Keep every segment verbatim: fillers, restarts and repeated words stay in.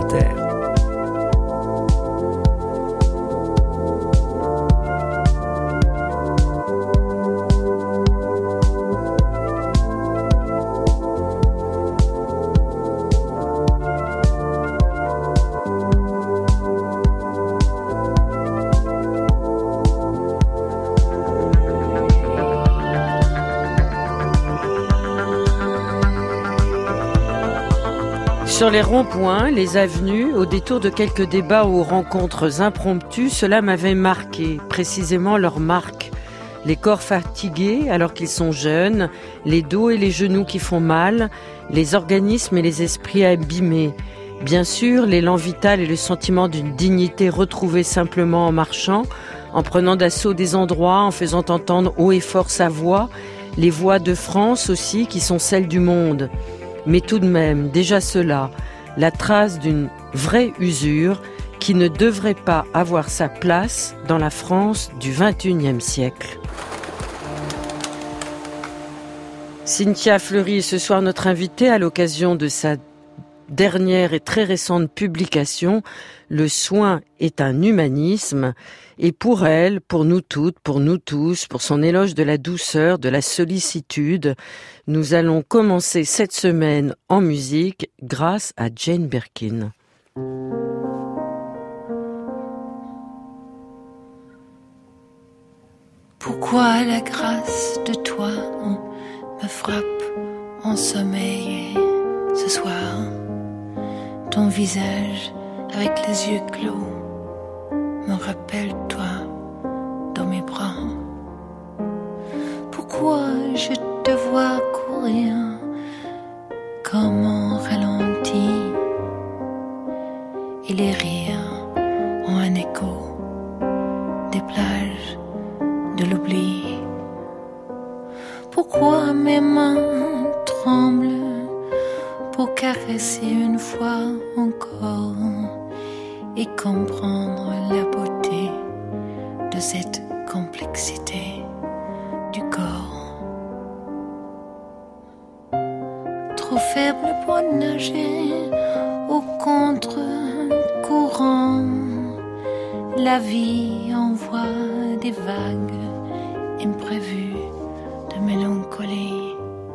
Inter. Sur les ronds-points, les avenues, au détour de quelques débats ou rencontres impromptues, cela m'avait marqué, précisément leur marque. Les corps fatigués alors qu'ils sont jeunes, les dos et les genoux qui font mal, les organismes et les esprits abîmés. Bien sûr, l'élan vital et le sentiment d'une dignité retrouvée simplement en marchant, en prenant d'assaut des endroits, en faisant entendre haut et fort sa voix, les voix de France aussi qui sont celles du monde. Mais tout de même, déjà cela, la trace d'une vraie usure qui ne devrait pas avoir sa place dans la France du vingt et unième siècle. Cynthia Fleury est ce soir notre invitée à l'occasion de sa dernière et très récente publication, Le soin est un humanisme. Et pour elle, pour nous toutes, pour nous tous, pour son éloge de la douceur, de la sollicitude, nous allons commencer cette semaine en musique grâce à Jane Birkin. Pourquoi la grâce de toi me frappe en sommeil ce soir? Ton visage avec les yeux clos me rappelle toi dans mes bras. Pourquoi je te vois courir comme en ralenti et les rires ont un écho des plages de l'oubli? Pourquoi mes mains tremblent pour caresser une fois encore et comprendre la beauté de cette complexité du corps? Trop faible pour nager au contre-courant, la vie envoie des vagues imprévues de mélancolie.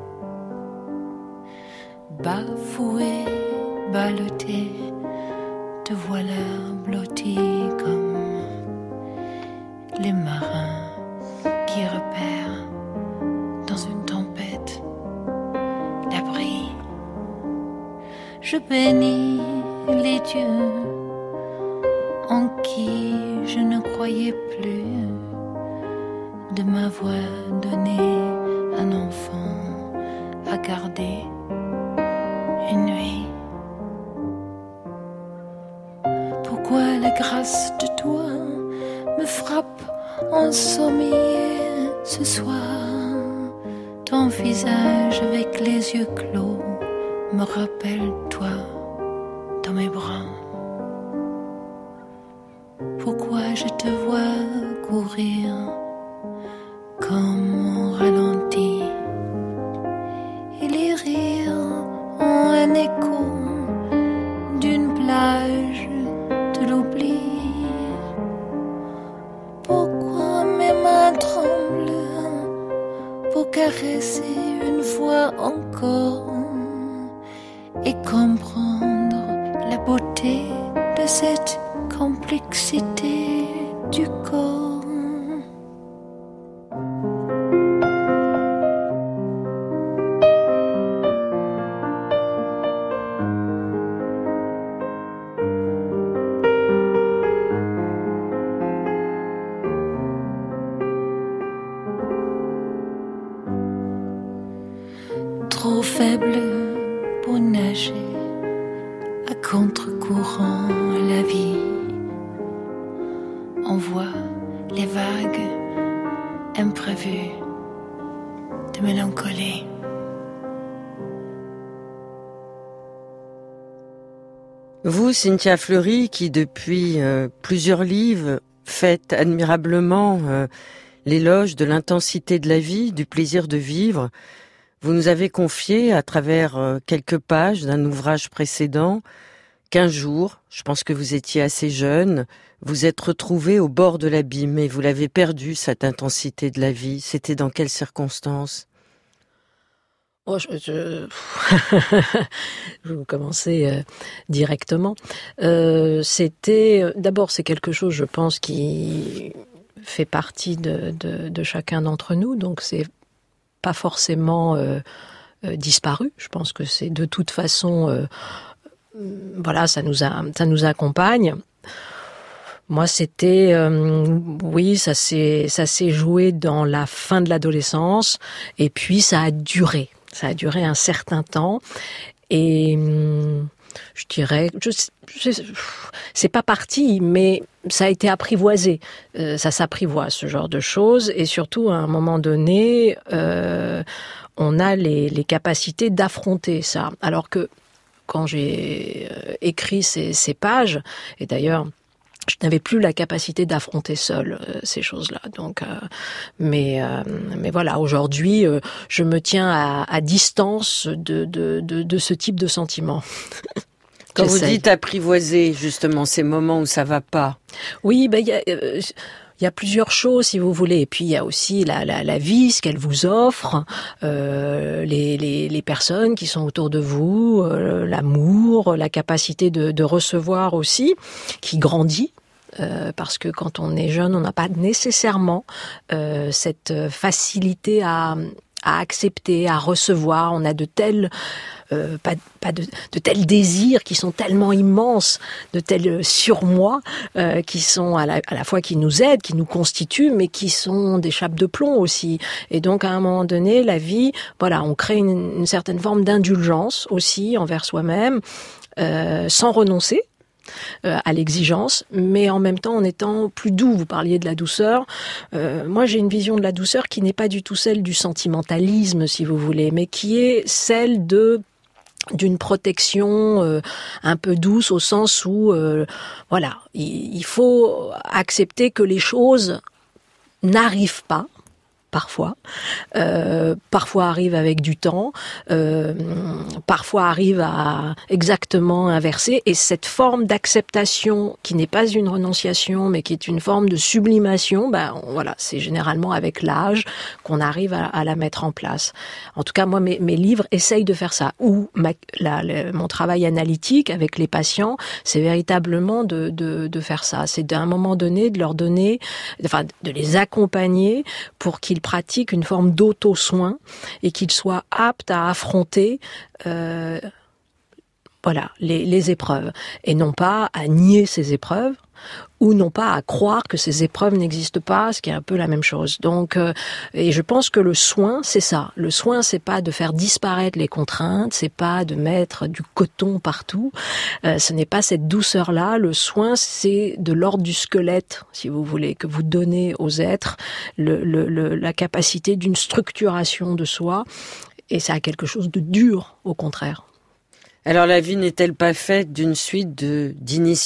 Bafoué, ballotté, te voilà blotti comme les marins qui repèrent dans une tempête l'abri. Je bénis les dieux en qui je ne croyais plus de m'avoir donné un enfant à garder une nuit. Pourquoi la grâce de toi me frappe en sommeil ce soir? Ton visage avec les yeux clos me rappelle toi dans mes bras. Pourquoi je te vois courir comme en ralenti et les rires ont un écho d'une plage de l'oubli? Pourquoi mes mains tremblent pour caresser une fois encore et comprendre la beauté de cette complexité du corps? Trop faible pour nager à contre-courant, la vie envoie les vagues imprévues de mélancolie. Vous, Cynthia Fleury, qui depuis euh, plusieurs livres faites admirablement euh, l'éloge de l'intensité de la vie, du plaisir de vivre, vous nous avez confié, à travers euh, quelques pages d'un ouvrage précédent, qu'un jour, je pense que vous étiez assez jeune, vous êtes retrouvé au bord de l'abîme et vous l'avez perdu, cette intensité de la vie. C'était dans quelles circonstances ? Oh, je, je... je vais commencer euh, directement. Euh, c'était, d'abord, c'est quelque chose, je pense, qui fait partie de, de, de chacun d'entre nous, donc c'est pas forcément euh, euh, disparu. Je pense que c'est de toute façon, euh, voilà, ça nous a, ça nous accompagne. Moi, c'était, euh, oui, ça s'est, ça s'est joué dans la fin de l'adolescence, et puis ça a duré. Ça a duré un certain temps, et hum, je dirais, je, je, c'est pas parti, mais ça a été apprivoisé. Euh, ça s'apprivoise, ce genre de choses, et surtout, à un moment donné, euh, on a les, les capacités d'affronter ça. Alors que, quand j'ai écrit ces, ces pages, et d'ailleurs, je n'avais plus la capacité d'affronter seule euh, ces choses-là. Donc, euh, mais euh, mais voilà, aujourd'hui, euh, je me tiens à, à distance de, de de de ce type de sentiment. Quand vous dites apprivoiser, justement, ces moments où ça va pas. Oui, ben il y a. Euh, Il y a plusieurs choses, si vous voulez. Et puis, il y a aussi la, la, la vie, ce qu'elle vous offre, euh, les, les, les personnes qui sont autour de vous, euh, l'amour, la capacité de, de recevoir aussi, qui grandit. Euh, parce que quand on est jeune, on n'a pas nécessairement euh, cette facilité à, à accepter, à recevoir. On a de tels... Euh, pas, pas de, de tels désirs qui sont tellement immenses, de tels surmoi euh, qui sont à la, à la fois qui nous aident, qui nous constituent, mais qui sont des chapes de plomb aussi. Et donc à un moment donné, la vie, voilà, on crée une, une certaine forme d'indulgence aussi envers soi-même, euh, sans renoncer euh, à l'exigence, mais en même temps en étant plus doux. Vous parliez de la douceur. Euh, moi, j'ai une vision de la douceur qui n'est pas du tout celle du sentimentalisme, si vous voulez, mais qui est celle de d'une protection euh, un peu douce au sens où, euh, voilà, il, il faut accepter que les choses n'arrivent pas, parfois, euh, parfois arrivent avec du temps, euh, parfois arrivent à exactement inverser, et cette forme d'acceptation qui n'est pas une renonciation, mais qui est une forme de sublimation, ben voilà, c'est généralement avec l'âge qu'on arrive à, à la mettre en place. En tout cas, moi, mes, mes livres essayent de faire ça. Ou ma, la, la, mon travail analytique avec les patients, c'est véritablement de, de, de faire ça. C'est d'un moment donné de leur donner, enfin, de les accompagner pour qu'ils pratiquent une forme d'auto-soin et qu'ils soient aptes à affronter euh, voilà, les, les épreuves. Et non pas à nier ces épreuves, ou non pas à croire que ces épreuves n'existent pas, ce qui est un peu la même chose. Donc, euh, et je pense que le soin, c'est ça. Le soin, c'est pas de faire disparaître les contraintes, c'est pas de mettre du coton partout. Euh, ce n'est pas cette douceur-là. Le soin, c'est de l'ordre du squelette, si vous voulez, que vous donnez aux êtres, le, le, le, la capacité d'une structuration de soi. Et ça a quelque chose de dur, au contraire. Alors la vie n'est-elle pas faite d'une suite de d'initiations ?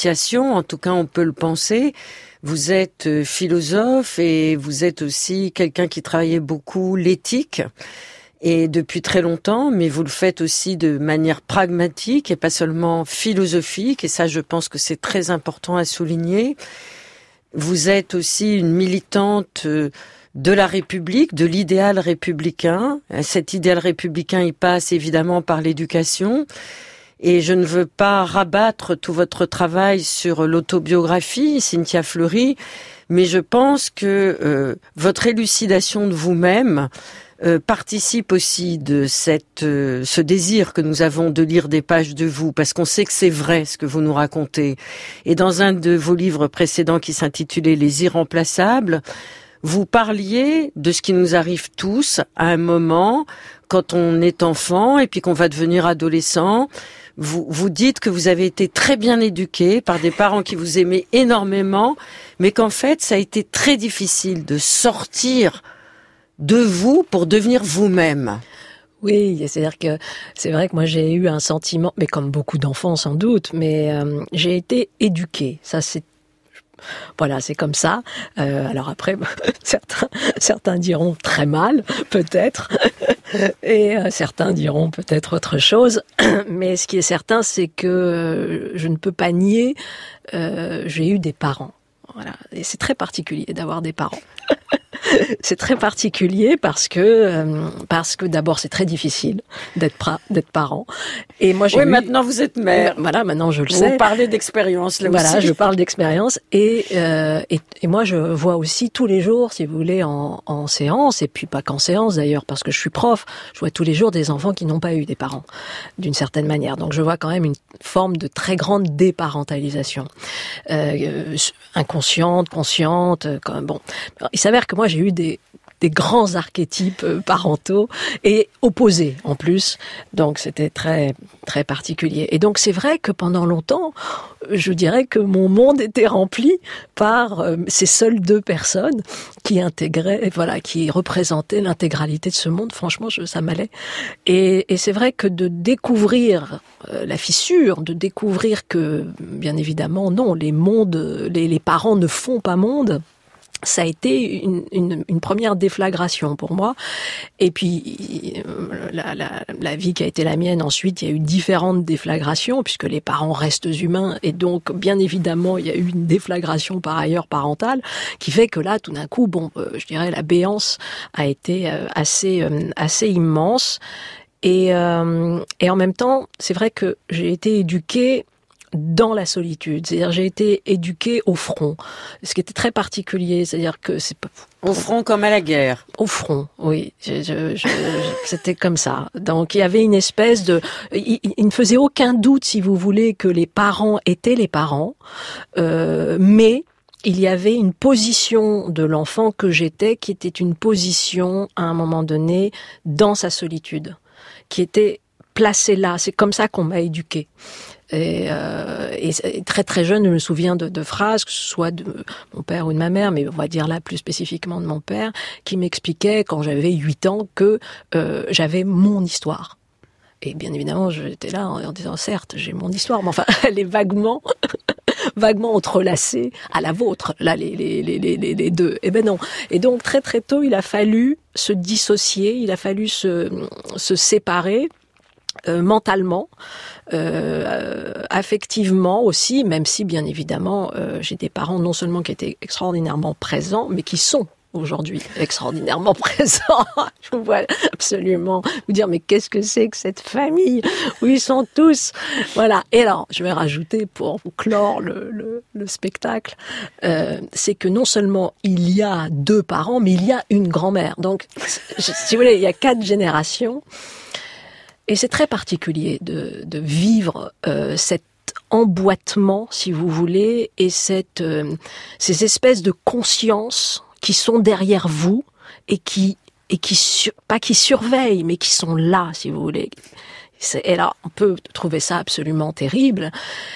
En tout cas, on peut le penser. Vous êtes philosophe et vous êtes aussi quelqu'un qui travaillait beaucoup l'éthique, et depuis très longtemps, mais vous le faites aussi de manière pragmatique et pas seulement philosophique, et ça, je pense que c'est très important à souligner. Vous êtes aussi une militante de la République, de l'idéal républicain. Cet idéal républicain, il passe évidemment par l'éducation. Et je ne veux pas rabattre tout votre travail sur l'autobiographie, Cynthia Fleury, mais je pense que euh, votre élucidation de vous-même euh, participe aussi de cette, euh, ce désir que nous avons de lire des pages de vous, parce qu'on sait que c'est vrai ce que vous nous racontez. Et dans un de vos livres précédents qui s'intitulait « Les irremplaçables », vous parliez de ce qui nous arrive tous à un moment, quand on est enfant et puis qu'on va devenir adolescent. Vous, vous dites que vous avez été très bien éduqué par des parents qui vous aimaient énormément, mais qu'en fait, ça a été très difficile de sortir de vous pour devenir vous-même. Oui, c'est-à-dire que c'est vrai que moi j'ai eu un sentiment, mais comme beaucoup d'enfants sans doute, mais euh, j'ai été éduquée. Ça, c'est Voilà, c'est comme ça. Euh, alors après, certains, certains diront très mal, peut-être. Et euh, certains diront peut-être autre chose, mais ce qui est certain, c'est que euh, je ne peux pas nier, euh, j'ai eu des parents. Voilà, et c'est très particulier d'avoir des parents. C'est très particulier parce que euh, parce que d'abord c'est très difficile d'être pra- d'être parent. Et moi j'ai oui, eu... maintenant vous êtes mère. Voilà, maintenant je le vous sais. Vous parlez d'expérience là voilà, aussi. je parle d'expérience et, euh, et et moi je vois aussi tous les jours, si vous voulez, en, en séance, et puis pas qu'en séance d'ailleurs, parce que je suis prof, je vois tous les jours des enfants qui n'ont pas eu des parents d'une certaine manière. Donc je vois quand même une forme de très grande déparentalisation, euh, inconsciente, consciente. Quand, bon, il s'avère que moi j'ai eu des des grands archétypes parentaux et opposés en plus. Donc c'était très très particulier. Et donc c'est vrai que pendant longtemps, je dirais que mon monde était rempli par euh, ces seules deux personnes qui intégraient, voilà, qui représentaient l'intégralité de ce monde. Franchement, je, ça m'allait. Et, et c'est vrai que de découvrir euh, la fissure, de découvrir que, bien évidemment, non, les mondes, les, les parents ne font pas monde. Ça a été une, une, une première déflagration pour moi. Et puis, la, la, la vie qui a été la mienne, ensuite, il y a eu différentes déflagrations, puisque les parents restent humains. Et donc, bien évidemment, il y a eu une déflagration par ailleurs parentale, qui fait que là, tout d'un coup, bon, euh, je dirais, la béance a été euh, assez, euh, assez immense. Et, euh, et en même temps, c'est vrai que j'ai été éduquée dans la solitude, c'est-à-dire j'ai été éduquée au front, ce qui était très particulier, c'est-à-dire que c'est pas au front comme à la guerre. Au front, oui, je, je, je, c'était comme ça. Donc il y avait une espèce de, il, il ne faisait aucun doute, si vous voulez, que les parents étaient les parents, euh, mais il y avait une position de l'enfant que j'étais qui était une position à un moment donné dans sa solitude, qui était placée là. C'est comme ça qu'on m'a éduquée. Et, euh, et très très jeune, je me souviens de, de phrases, que ce soit de mon père ou de ma mère, mais on va dire là plus spécifiquement de mon père, qui m'expliquait quand j'avais huit ans que euh, j'avais mon histoire. Et bien évidemment, j'étais là en, en disant, certes, j'ai mon histoire, mais enfin, elle est vaguement, vaguement entrelacée à la vôtre, là, les, les, les, les, les deux. Eh ben non. Et donc, très très tôt, il a fallu se dissocier, il a fallu se, se séparer. Euh, mentalement, euh, affectivement aussi, même si bien évidemment euh, j'ai des parents non seulement qui étaient extraordinairement présents, mais qui sont aujourd'hui extraordinairement présents. Je vous vois absolument vous dire, mais qu'est-ce que c'est que cette famille où ils sont tous, voilà. Et alors, je vais rajouter pour vous clore le, le, le spectacle, euh, c'est que non seulement il y a deux parents, mais il y a une grand-mère. Donc, si vous voulez, il y a quatre générations. Et c'est très particulier de, de vivre euh, cet emboîtement, si vous voulez, et cette, euh, ces espèces de consciences qui sont derrière vous et qui, et qui sur, pas qui surveillent, mais qui sont là, si vous voulez. C'est, et là, on peut trouver ça absolument terrible.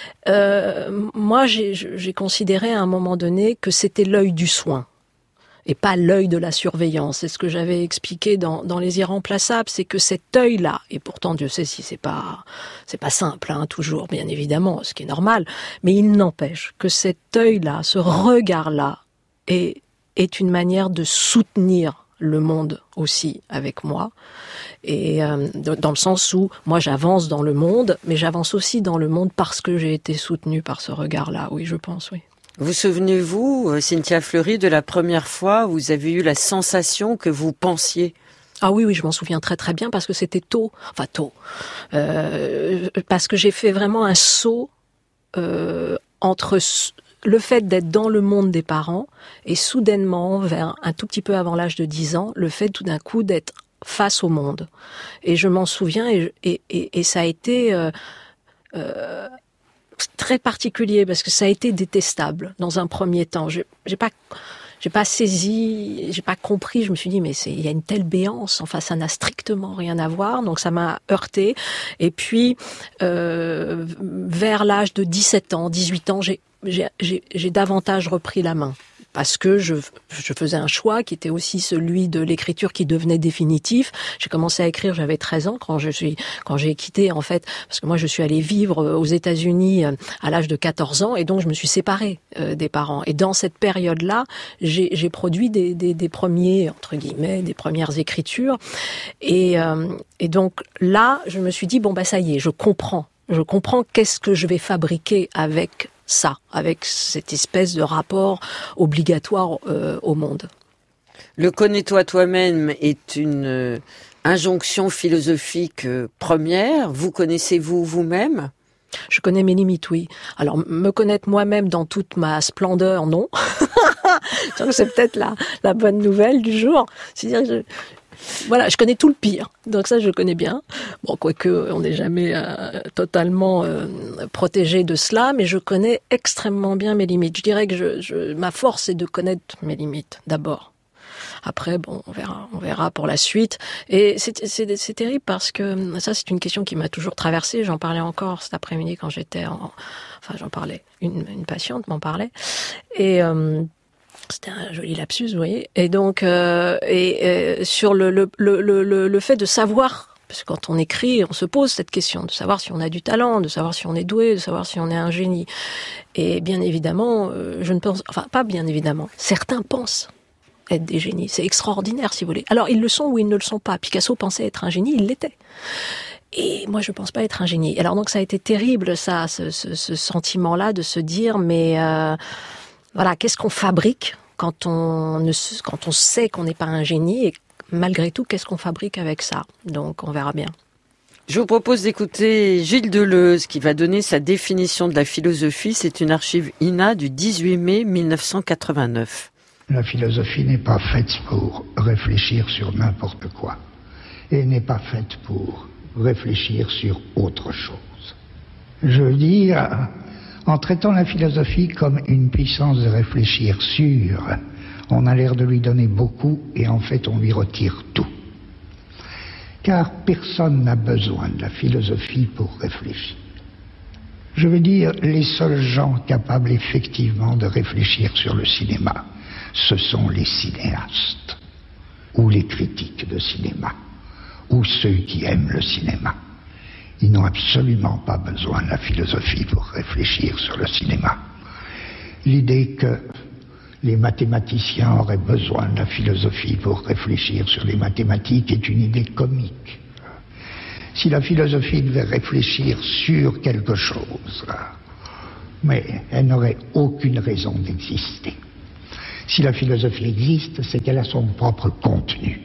Euh, moi, j'ai, j'ai considéré à un moment donné que c'était l'œil du soin. Et pas l'œil de la surveillance. C'est ce que j'avais expliqué dans, dans Les Irremplaçables, c'est que cet œil-là, et pourtant Dieu sait si c'est pas, c'est pas simple, hein, toujours, bien évidemment, ce qui est normal, mais il n'empêche que cet œil-là, ce regard-là, est, est une manière de soutenir le monde aussi avec moi. Et euh, dans le sens où moi j'avance dans le monde, mais j'avance aussi dans le monde parce que j'ai été soutenue par ce regard-là. Oui, je pense, oui. Vous souvenez-vous, Cynthia Fleury, de la première fois où vous avez eu la sensation que vous pensiez? Ah oui, oui, je m'en souviens très très bien parce que c'était tôt, enfin tôt, euh, parce que j'ai fait vraiment un saut euh, entre le fait d'être dans le monde des parents et soudainement, vers un tout petit peu avant l'âge de dix ans, le fait tout d'un coup d'être face au monde. Et je m'en souviens et, et, et, et ça a été... Euh, euh, très particulier parce que ça a été détestable dans un premier temps. Je, j'ai pas, j'ai pas saisi, j'ai pas compris. Je me suis dit mais c'est, il y a une telle béance. Enfin, ça n'a strictement rien à voir. Donc ça m'a heurté. Et puis euh, vers l'âge de dix-sept ans, dix-huit ans, j'ai, j'ai, j'ai, j'ai davantage repris la main parce que je, je faisais un choix qui était aussi celui de l'écriture qui devenait définitif. J'ai commencé à écrire, j'avais treize ans quand je suis, quand j'ai quitté, en fait, parce que moi je suis allée vivre aux États-Unis à l'âge de quatorze ans, et donc je me suis séparée euh, des parents. Et dans cette période-là, j'ai, j'ai produit des, des, des premiers, entre guillemets, des premières écritures. Et, euh, et donc là, je me suis dit, bon bah ça y est, je comprends. Je comprends qu'est-ce que je vais fabriquer avec ça, avec cette espèce de rapport obligatoire euh, au monde. Le connais-toi toi-même est une euh, injonction philosophique euh, première. Vous connaissez-vous vous-même ? Je connais mes limites, oui. Alors, me connaître moi-même dans toute ma splendeur, non. C'est peut-être la, la bonne nouvelle du jour. C'est-à-dire que je... Voilà, je connais tout le pire, donc ça je connais bien. Bon, quoique on n'est jamais euh, totalement euh, protégé de cela, mais je connais extrêmement bien mes limites. Je dirais que je, je, ma force est de connaître mes limites d'abord. Après, bon, on verra, on verra pour la suite. Et c'est, c'est, c'est terrible parce que ça, c'est une question qui m'a toujours traversée. J'en parlais encore cet après-midi quand j'étais en, enfin, j'en parlais. Une, une patiente m'en parlait et euh, c'était un joli lapsus, vous voyez. Et donc, euh, et, et sur le, le, le, le, le fait de savoir, parce que quand on écrit, on se pose cette question, de savoir si on a du talent, de savoir si on est doué, de savoir si on est un génie. Et bien évidemment, euh, je ne pense, enfin pas bien évidemment, certains pensent être des génies. C'est extraordinaire, si vous voulez. Alors, ils le sont ou ils ne le sont pas. Picasso pensait être un génie, il l'était. Et moi, je pense pas être un génie. Alors donc, ça a été terrible, ça, ce, ce, ce sentiment-là de se dire, mais... Euh, Voilà, qu'est-ce qu'on fabrique quand on ne, quand on sait qu'on n'est pas un génie et malgré tout, qu'est-ce qu'on fabrique avec ça ? Donc, on verra bien. Je vous propose d'écouter Gilles Deleuze qui va donner sa définition de la philosophie. C'est une archive I N A du dix-huit mai mille neuf cent quatre-vingt-neuf. La philosophie n'est pas faite pour réfléchir sur n'importe quoi et n'est pas faite pour réfléchir sur autre chose. Je veux dire... En traitant la philosophie comme une puissance de réfléchir sûre, on a l'air de lui donner beaucoup et en fait on lui retire tout. Car personne n'a besoin de la philosophie pour réfléchir. Je veux dire, les seuls gens capables effectivement de réfléchir sur le cinéma, ce sont les cinéastes, ou les critiques de cinéma, ou ceux qui aiment le cinéma. Ils n'ont absolument pas besoin de la philosophie pour réfléchir sur le cinéma. L'idée que les mathématiciens auraient besoin de la philosophie pour réfléchir sur les mathématiques est une idée comique. Si la philosophie devait réfléchir sur quelque chose, mais elle n'aurait aucune raison d'exister. Si la philosophie existe, c'est qu'elle a son propre contenu.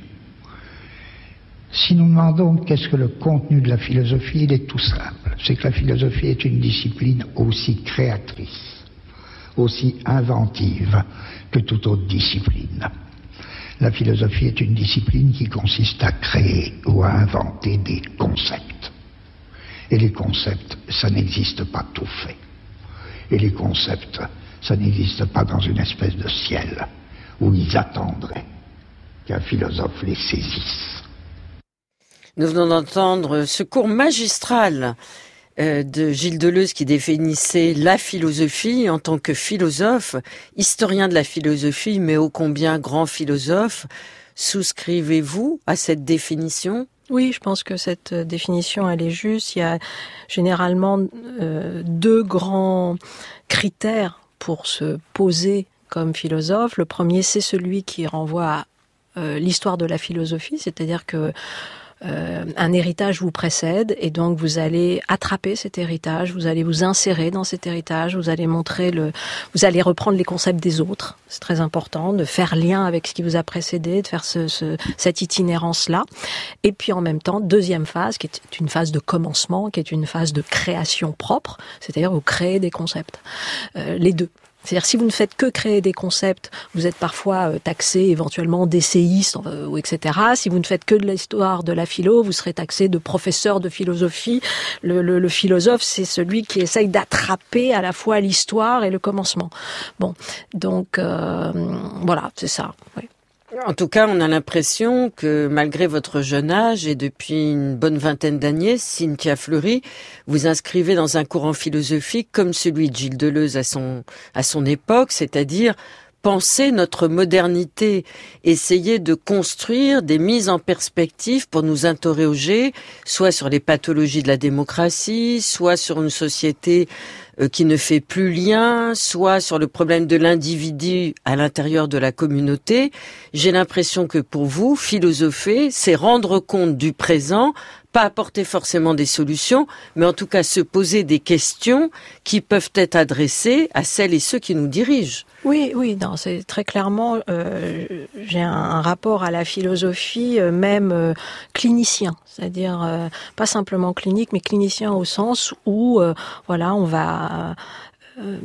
Si nous demandons qu'est-ce que le contenu de la philosophie, il est tout simple. C'est que la philosophie est une discipline aussi créatrice, aussi inventive que toute autre discipline. La philosophie est une discipline qui consiste à créer ou à inventer des concepts. Et les concepts, ça n'existe pas tout fait. Et les concepts, ça n'existe pas dans une espèce de ciel où ils attendraient qu'un philosophe les saisisse. Nous venons d'entendre ce cours magistral euh, de Gilles Deleuze qui définissait la philosophie en tant que philosophe, historien de la philosophie, mais ô combien grand philosophe. Souscrivez-vous à cette définition ? Oui, je pense que cette définition, elle est juste. Il y a généralement euh, deux grands critères pour se poser comme philosophe. Le premier, c'est celui qui renvoie à euh, l'histoire de la philosophie, c'est-à-dire que Euh, un héritage vous précède et donc vous allez attraper cet héritage, vous allez vous insérer dans cet héritage, vous allez montrer le, vous allez reprendre les concepts des autres. C'est très important de faire lien avec ce qui vous a précédé, de faire ce, ce, cette itinérance-là. Et puis en même temps, deuxième phase, qui est une phase de commencement, qui est une phase de création propre, c'est-à-dire vous créez des concepts. Euh, les deux. C'est-à-dire, si vous ne faites que créer des concepts, vous êtes parfois taxé éventuellement d'essayiste, ou et cetera. Si vous ne faites que de l'histoire de la philo, vous serez taxé de professeur de philosophie. Le, le, le philosophe, c'est celui qui essaye d'attraper à la fois l'histoire et le commencement. Bon, donc euh, voilà, c'est ça. Oui. En tout cas, on a l'impression que malgré votre jeune âge et depuis une bonne vingtaine d'années, Cynthia Fleury, vous inscrivez dans un courant philosophique comme celui de Gilles Deleuze à son, à son époque, c'est-à-dire penser notre modernité, essayer de construire des mises en perspective pour nous interroger, soit sur les pathologies de la démocratie, soit sur une société qui ne fait plus lien, soit sur le problème de l'individu à l'intérieur de la communauté. J'ai l'impression que pour vous, philosopher, c'est rendre compte du présent, pas apporter forcément des solutions, mais en tout cas se poser des questions qui peuvent être adressées à celles et ceux qui nous dirigent. Oui, oui, non, c'est très clairement, euh, j'ai un, un rapport à la philosophie, euh, même euh, clinicien, c'est-à-dire euh, pas simplement clinique, mais clinicien au sens où, euh, voilà, on va euh,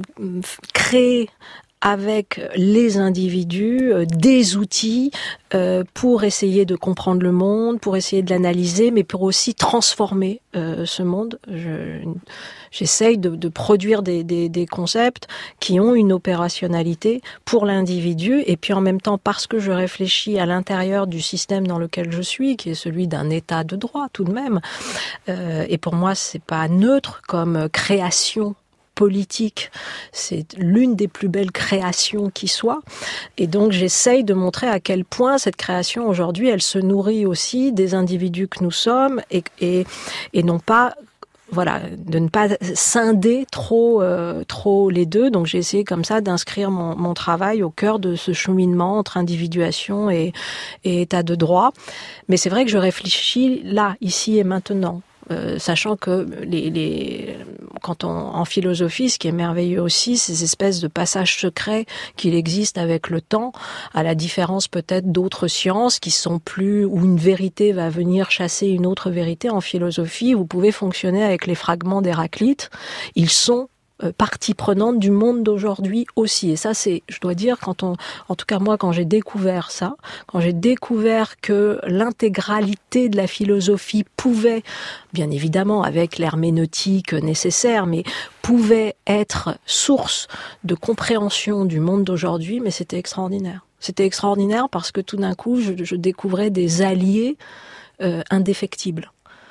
créer avec les individus euh, des outils euh, pour essayer de comprendre le monde, pour essayer de l'analyser, mais pour aussi transformer euh, ce monde. Je, j'essaye de, de produire des, des, des concepts qui ont une opérationnalité pour l'individu, et puis en même temps, parce que je réfléchis à l'intérieur du système dans lequel je suis, qui est celui d'un état de droit tout de même, euh, et pour moi, c'est pas neutre comme création politique, c'est l'une des plus belles créations qui soit, et donc j'essaye de montrer à quel point cette création aujourd'hui, elle se nourrit aussi des individus que nous sommes, et, et, et non pas, voilà, de ne pas scinder trop, euh, trop les deux. Donc j'ai essayé comme ça d'inscrire mon, mon travail au cœur de ce cheminement entre individuation et, et état de droit. Mais c'est vrai que je réfléchis là, ici et maintenant. Euh, sachant que les, les, quand on, en philosophie, ce qui est merveilleux aussi, c'est ces espèces de passages secrets qu'il existe avec le temps, à la différence peut-être d'autres sciences qui sont plus, où une vérité va venir chasser une autre vérité. En philosophie, vous pouvez fonctionner avec les fragments d'Héraclite. Ils sont partie prenante du monde d'aujourd'hui aussi. Et ça, c'est, je dois dire, quand on, en tout cas moi, quand j'ai découvert ça, quand j'ai découvert que l'intégralité de la philosophie pouvait, bien évidemment avec l'herméneutique nécessaire, mais pouvait être source de compréhension du monde d'aujourd'hui, mais c'était extraordinaire. C'était extraordinaire parce que tout d'un coup, je, je découvrais des alliés euh, indéfectibles.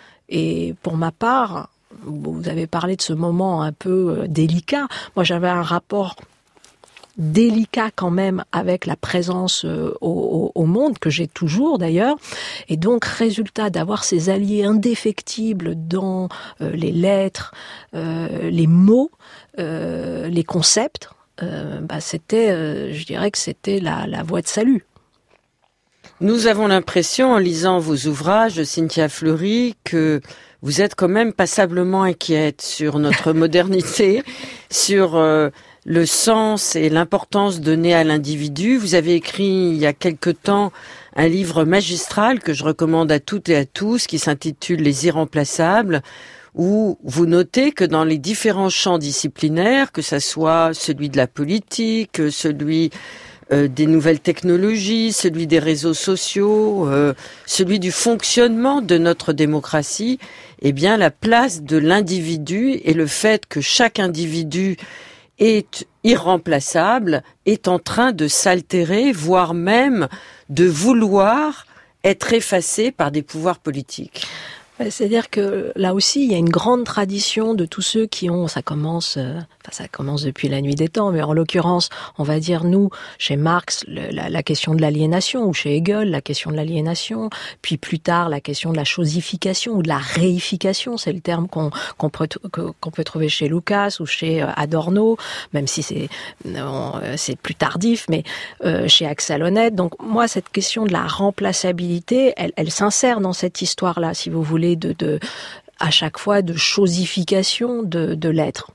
Et pour ma part, vous avez parlé de ce moment un peu délicat. Moi, j'avais un rapport délicat quand même avec la présence au, au, au monde, que j'ai toujours d'ailleurs. Et donc, résultat d'avoir ces alliés indéfectibles dans euh, les lettres, euh, les mots, euh, les concepts, euh, bah, c'était, euh, je dirais que c'était la, la voie de salut. Nous avons l'impression, en lisant vos ouvrages, Cynthia Fleury, que vous êtes quand même passablement inquiète sur notre modernité, sur euh, le sens et l'importance donnée à l'individu. Vous avez écrit il y a quelque temps un livre magistral que je recommande à toutes et à tous, qui s'intitule « Les irremplaçables », où vous notez que dans les différents champs disciplinaires, que ça soit celui de la politique, celui Euh, des nouvelles technologies, celui des réseaux sociaux, euh, celui du fonctionnement de notre démocratie, eh bien la place de l'individu et le fait que chaque individu est irremplaçable est en train de s'altérer, voire même de vouloir être effacé par des pouvoirs politiques. C'est-à-dire que là aussi, il y a une grande tradition de tous ceux qui ont, ça commence, euh, enfin ça commence depuis la nuit des temps, mais en l'occurrence, on va dire nous, chez Marx, le, la, la question de l'aliénation, ou chez Hegel, la question de l'aliénation, puis plus tard, la question de la chosification ou de la réification, c'est le terme qu'on, qu'on, peut, qu'on peut trouver chez Lucas ou chez Adorno, même si c'est, non, c'est plus tardif, mais euh, chez Axel Honneth. Donc moi, cette question de la remplaçabilité, elle, elle s'insère dans cette histoire-là, si vous voulez, De, de, à chaque fois de chosification de, de l'être.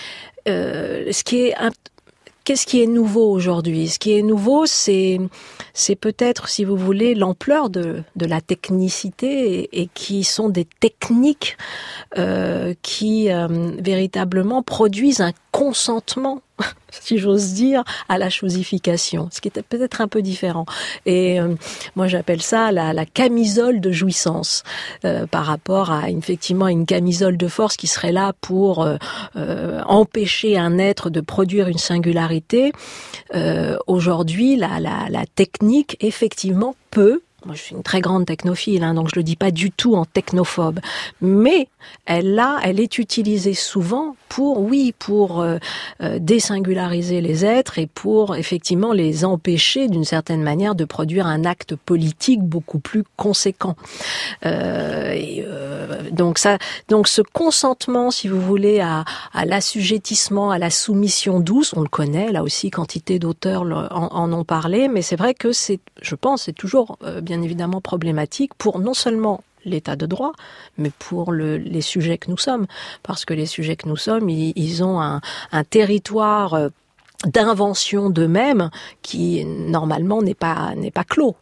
Euh, ce qui est un, qu'est-ce qui est nouveau aujourd'hui ? Ce qui est nouveau, c'est, c'est peut-être, si vous voulez, l'ampleur de, de la technicité et, et qui sont des techniques euh, qui euh, véritablement produisent un consentement, si j'ose dire, à la chosification, ce qui est peut-être un peu différent. Et euh, moi, j'appelle ça la, la camisole de jouissance, euh, par rapport à effectivement une camisole de force qui serait là pour euh, euh, empêcher un être de produire une singularité. Euh, aujourd'hui, la, la, la technique, effectivement, peut moi je suis une très grande technophile, hein, donc je le dis pas du tout en technophobe, mais elle là, elle est utilisée souvent pour, oui, pour euh, euh, désingulariser les êtres et pour effectivement les empêcher d'une certaine manière de produire un acte politique beaucoup plus conséquent. Euh, et, euh, donc ça, donc ce consentement, si vous voulez, à, à l'assujettissement, à la soumission douce, on le connaît, là aussi, quantité d'auteurs en, en ont parlé, mais c'est vrai que c'est, je pense, c'est toujours euh, bien évidemment problématique pour non seulement l'état de droit, mais pour le, les sujets que nous sommes. Parce que les sujets que nous sommes, ils, ils ont un, un territoire euh, d'invention d'eux-mêmes qui, normalement, n'est pas, n'est pas clos.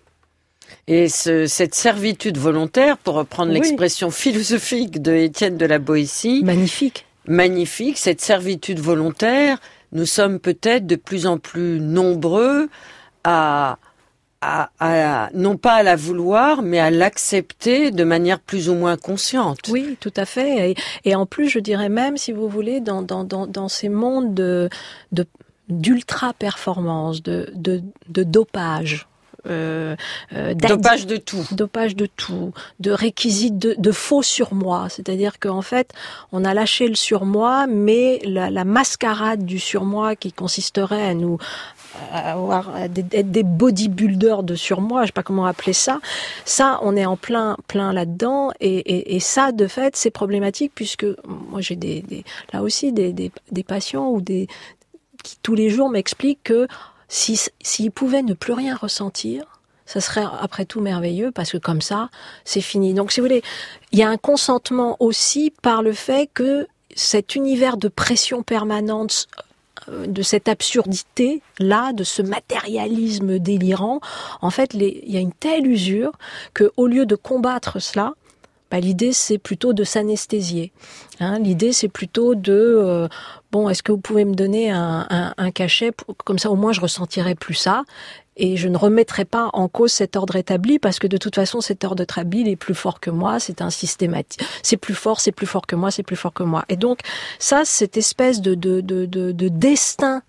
Et ce, cette servitude volontaire, pour reprendre oui. l'expression philosophique de Étienne de la Boétie... Magnifique. Magnifique, cette servitude volontaire, nous sommes peut-être de plus en plus nombreux à... À, à, non pas à la vouloir, mais à l'accepter de manière plus ou moins consciente. Oui, tout à fait. Et, et en plus, je dirais même, si vous voulez, dans, dans, dans, dans ces mondes de, de, d'ultra-performance, de, de, de dopage, Euh, euh, dopage de tout, dopage de tout, de réquisites de, de faux surmoi, c'est-à-dire qu'en fait, on a lâché le surmoi, mais la, la mascarade du surmoi qui consisterait à nous à avoir à être des bodybuilders de surmoi, je sais pas comment appeler ça, ça, on est en plein plein là-dedans, et, et, et ça, de fait, c'est problématique puisque moi j'ai des, des là aussi des, des, des patients ou des qui tous les jours m'expliquent que Si, s'ils pouvaient ne plus rien ressentir, ça serait après tout merveilleux parce que comme ça, c'est fini. Donc, si vous voulez, il y a un consentement aussi par le fait que cet univers de pression permanente, de cette absurdité-là, de ce matérialisme délirant, en fait, les, il y a une telle usure que, au lieu de combattre cela, bah, l'idée, c'est plutôt de s'anesthésier. Hein, l'idée, c'est plutôt de... Euh, bon, est-ce que vous pouvez me donner un, un, un cachet pour, comme ça, au moins, je ressentirai plus ça et je ne remettrai pas en cause cet ordre établi parce que, de toute façon, cet ordre établi, il est plus fort que moi, c'est un systématique. C'est plus fort, c'est plus fort que moi, c'est plus fort que moi. Et donc, ça, cette espèce de, de, de, de, de destin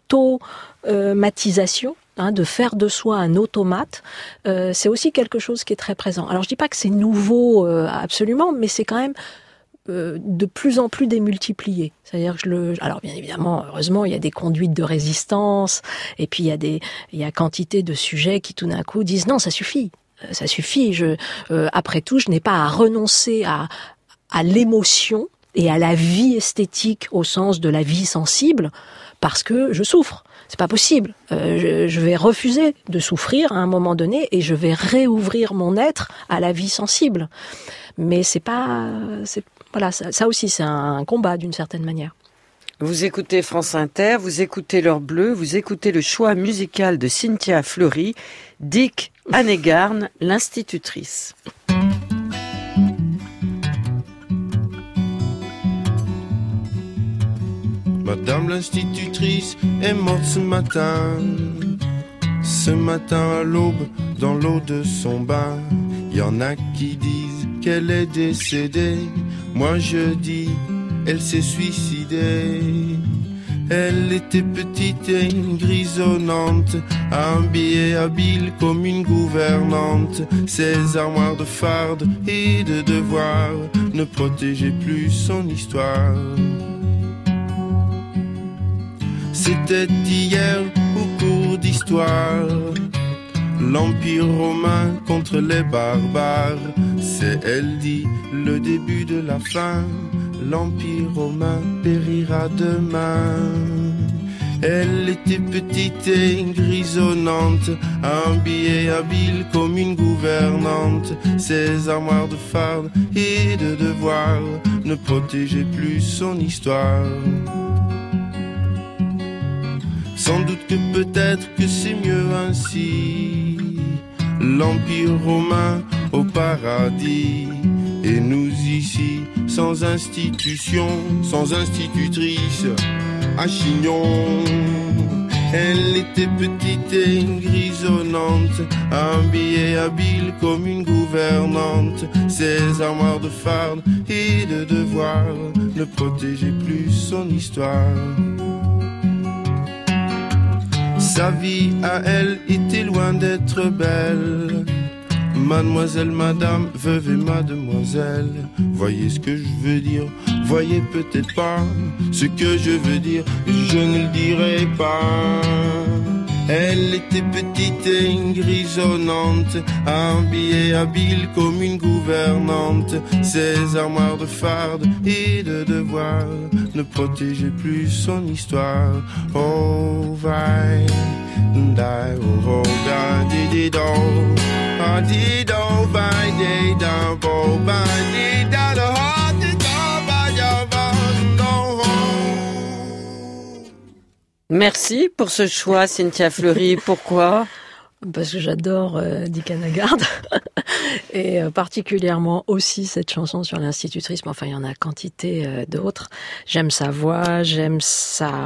d'automatisation, Hein, de faire de soi un automate, euh, c'est aussi quelque chose qui est très présent. Alors je dis pas que c'est nouveau euh, absolument, mais c'est quand même euh, de plus en plus démultiplié. C'est-à-dire que je le, alors bien évidemment, heureusement, il y a des conduites de résistance, et puis il y a des, il y a quantité de sujets qui tout d'un coup disent non, ça suffit, ça suffit. Je, euh, après tout, je n'ai pas à renoncer à à l'émotion et à la vie esthétique au sens de la vie sensible parce que je souffre. C'est pas possible. Euh, je, je vais refuser de souffrir à un moment donné et je vais réouvrir mon être à la vie sensible. Mais c'est pas, c'est, voilà, ça, ça aussi c'est un combat d'une certaine manière. Vous écoutez France Inter, vous écoutez L'Heure Bleue, vous écoutez le choix musical de Cynthia Fleury, Dick Annegarn, l'institutrice. Madame l'institutrice est morte ce matin, ce matin à l'aube, dans l'eau de son bain. Y en a qui disent qu'elle est décédée, moi je dis, elle s'est suicidée. Elle était petite et grisonnante, habillée habile comme une gouvernante. Ses armoires de farde et de devoir ne protégeaient plus son histoire. C'était hier au cours d'histoire, l'Empire romain contre les barbares. C'est, elle dit, le début de la fin, l'Empire romain périra demain. Elle était petite et grisonnante, habillée habile comme une gouvernante. Ses armoires de farde et de devoir ne protégeaient plus son histoire. Sans doute que peut-être que c'est mieux ainsi, l'Empire romain au paradis, et nous ici, sans institution, sans institutrice, à Chignon. Elle était petite et grisonnante, habillée habile comme une gouvernante. Ses armoires de farde et de devoir ne protégeaient plus son histoire. Sa vie à elle était loin d'être belle. Mademoiselle, madame, veuve et mademoiselle, voyez ce que je veux dire, voyez peut-être pas ce que je veux dire, je ne le dirai pas. Elle était petite et grisonnante, habillée habile comme une gouvernante. Ses armoires de farde et de devoir ne protégeaient plus son histoire. Oh, vai, die, oh, oh, da, di, di, do. Ah, di, do, vai, di, da, bo, vai, di, da, do, ha, di, do, vai, ya, va, go, home. Merci pour ce choix, Cynthia Fleury. Pourquoi ? Parce que j'adore euh, Dick Anagard et euh, particulièrement aussi cette chanson sur l'institutrisme. Enfin, il y en a quantité euh, d'autres. J'aime sa voix, j'aime sa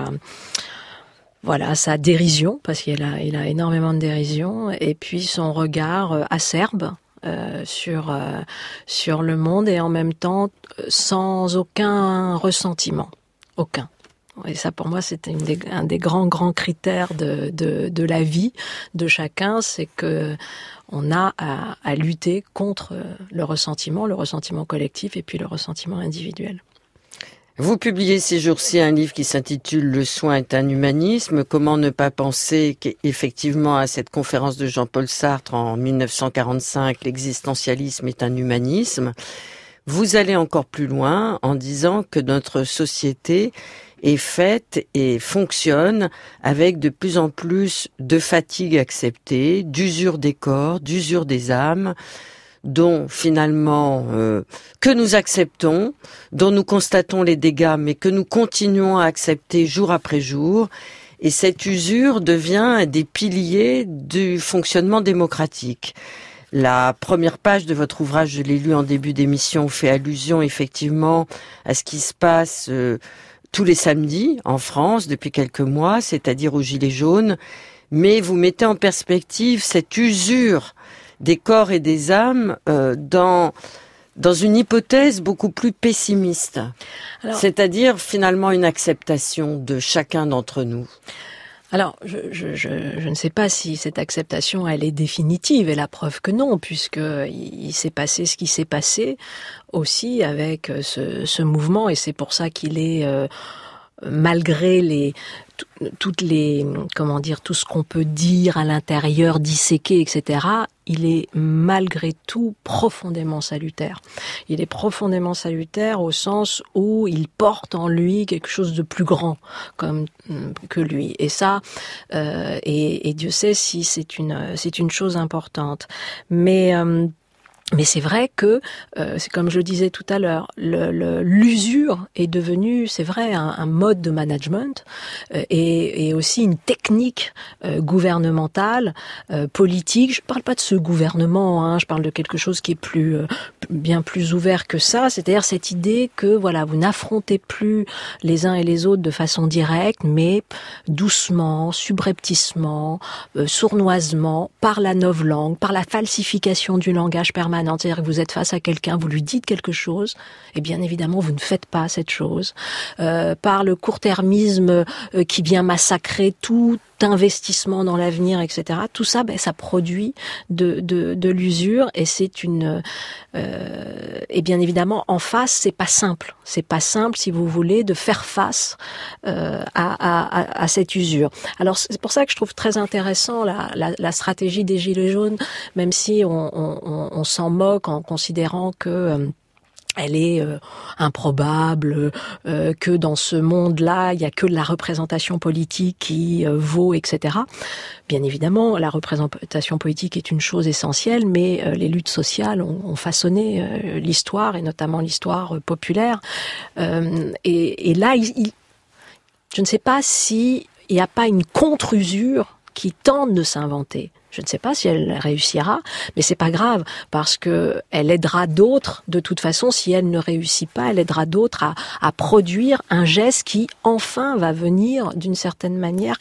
voilà sa dérision parce qu'il a il a énormément de dérision et puis son regard euh, acerbe euh, sur euh, sur le monde et en même temps sans aucun ressentiment, aucun. Et ça, pour moi, c'était une des, un des grands, grands critères de, de, de la vie de chacun, c'est que on a à, à lutter contre le ressentiment, le ressentiment collectif et puis le ressentiment individuel. Vous publiez ces jours-ci un livre qui s'intitule « Le soin est un humanisme ». Comment ne pas penser qu'effectivement, à cette conférence de Jean-Paul Sartre en mille neuf cent quarante-cinq, l'existentialisme est un humanisme. Vous allez encore plus loin en disant que notre société est faite et fonctionne avec de plus en plus de fatigue acceptée, d'usure des corps, d'usure des âmes, dont finalement euh, que nous acceptons, dont nous constatons les dégâts, mais que nous continuons à accepter jour après jour. Et cette usure devient des piliers du fonctionnement démocratique. La première page de votre ouvrage, je l'ai lu en début d'émission, fait allusion effectivement à ce qui se passe euh, tous les samedis en France depuis quelques mois, c'est-à-dire aux Gilets jaunes, mais vous mettez en perspective cette usure des corps et des âmes euh, dans dans une hypothèse beaucoup plus pessimiste, alors, c'est-à-dire finalement une acceptation de chacun d'entre nous. Alors, je, je, je, je ne sais pas si cette acceptation, elle est définitive, et la preuve que non, puisque il, il s'est passé ce qui s'est passé aussi avec ce, ce mouvement, et c'est pour ça qu'il est, euh, malgré les toutes les, comment dire, tout ce qu'on peut dire à l'intérieur, disséquer, et cetera, il est malgré tout profondément salutaire. Il est profondément salutaire au sens où il porte en lui quelque chose de plus grand comme que lui. Et ça, euh, et, et Dieu sait si c'est une, c'est une chose importante. Mais euh, Mais c'est vrai que, euh, c'est comme je le disais tout à l'heure, le, le, l'usure est devenue, c'est vrai, un, un mode de management euh, et, et aussi une technique euh, gouvernementale, euh, politique. Je parle pas de ce gouvernement, hein, je parle de quelque chose qui est plus, euh, bien plus ouvert que ça. C'est-à-dire cette idée que, voilà, vous n'affrontez plus les uns et les autres de façon directe, mais doucement, subrepticement, euh, sournoisement, par la novlangue, par la falsification du langage permanent. C'est-à-dire que vous êtes face à quelqu'un, vous lui dites quelque chose, et bien évidemment vous ne faites pas cette chose. Euh, par le court-termisme euh, qui vient massacrer tout investissement dans l'avenir, et cetera. Tout ça, ben, ça produit de, de, de l'usure, et c'est une. Euh, et bien évidemment, en face, c'est pas simple. C'est pas simple, si vous voulez, de faire face euh, à, à, à cette usure. Alors c'est pour ça que je trouve très intéressant la, la, la stratégie des Gilets jaunes, même si on, on, on s'en moque en considérant que euh, elle est euh, improbable, euh, que dans ce monde-là, il y a que la représentation politique qui euh, vaut, et cetera. Bien évidemment, la représentation politique est une chose essentielle, mais euh, les luttes sociales ont, ont façonné euh, l'histoire, et notamment l'histoire euh, populaire. Euh, et, et là, il, il, je ne sais pas s'il n'y a pas une contre-usure qui tente de s'inventer. Je ne sais pas si elle réussira, mais c'est pas grave, parce que elle aidera d'autres, de toute façon, si elle ne réussit pas, elle aidera d'autres à, à produire un geste qui, enfin, va venir, d'une certaine manière,